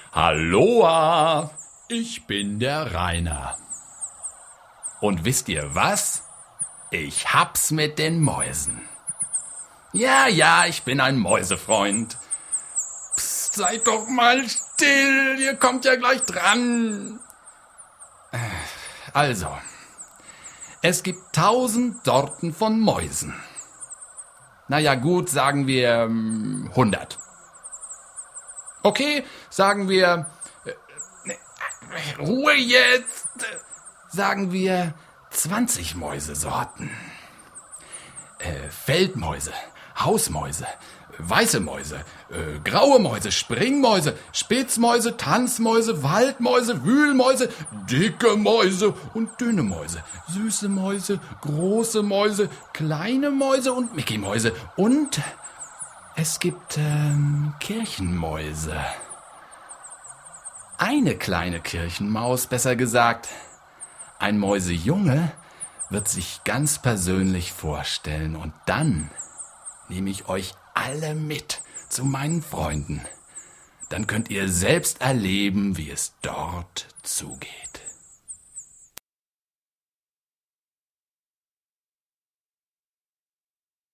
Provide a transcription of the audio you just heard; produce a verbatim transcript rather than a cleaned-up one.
Halloa, ich bin der Rainer. Und wisst ihr was? Ich hab's mit den Mäusen. Ja, ja, ich bin ein Mäusefreund. Psst, seid doch mal still, ihr kommt ja gleich dran. Also, es gibt tausend Sorten von Mäusen. Naja gut, sagen wir ähm, hundert. Okay, sagen wir... Äh, Ruhe jetzt! Sagen wir zwanzig Mäusesorten. Äh, Feldmäuse, Hausmäuse, weiße Mäuse, äh, graue Mäuse, Springmäuse, Spitzmäuse, Tanzmäuse, Waldmäuse, Wühlmäuse, dicke Mäuse und dünne Mäuse, süße Mäuse, große Mäuse, kleine Mäuse und Mickey-Mäuse. Und es gibt ähm, Kirchenmäuse. Eine kleine Kirchenmaus, besser gesagt. Ein Mäusejunge wird sich ganz persönlich vorstellen und dann nehme ich euch alle mit zu meinen Freunden. Dann könnt ihr selbst erleben, wie es dort zugeht.